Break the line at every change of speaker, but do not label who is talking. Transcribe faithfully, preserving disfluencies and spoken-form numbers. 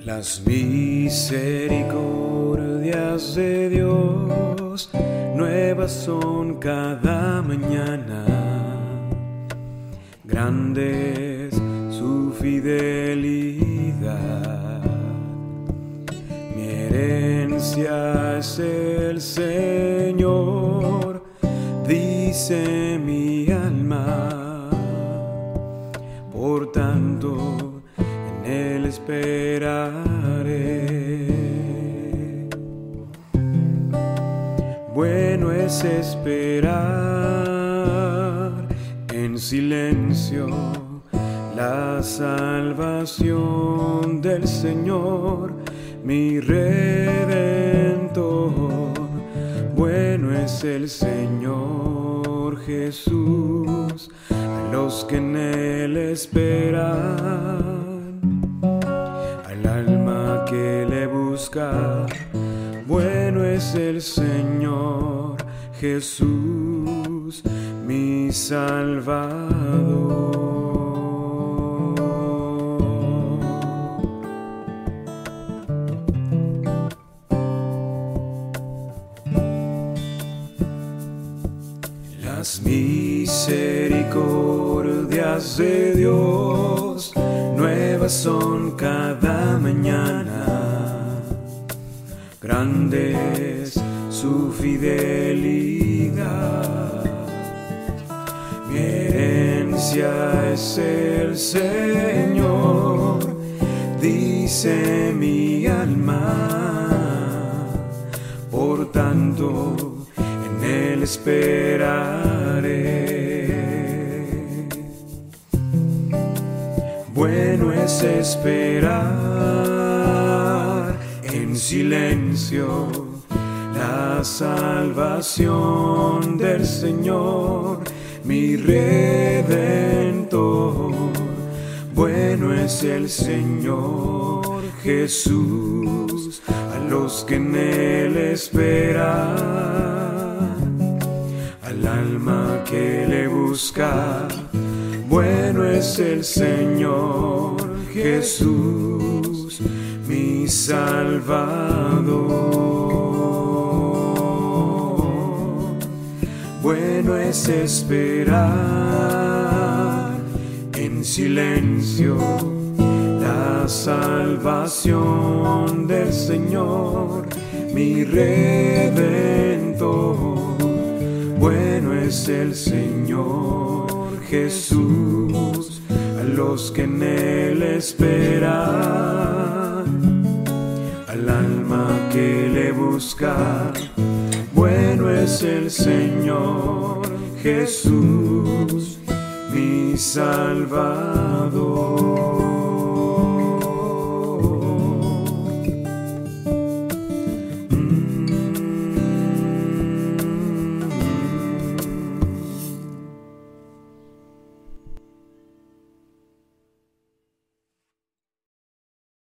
Las misericordias de Dios nuevas son cada mañana, grande es su fidelidad. Mi herencia es el Señor, dice mi alma, por tanto en Él esperaré. Bueno es esperar en silencio la salvación del Señor, mi Redentor. Bueno es el Señor Jesús a los que en Él esperan, al alma que le busca. Bueno es el Señor Jesús, mi Salvador. Las misericordias de Dios nuevas son cada mañana, grande es su fidelidad. Mi herencia es el Señor, dice mi alma, por tanto en Él esperaré. Bueno es esperar en silencio la salvación del Señor, mi Redentor. Bueno es el Señor Jesús a los que en Él esperan, al alma que le busca. Bueno es el Señor Jesús, mi Salvador. Bueno es esperar en silencio la salvación del Señor, mi Redentor. Bueno es el Señor Jesús a los que en Él esperan, al alma que le busca. Bueno es el Señor Jesús, mi Salvador.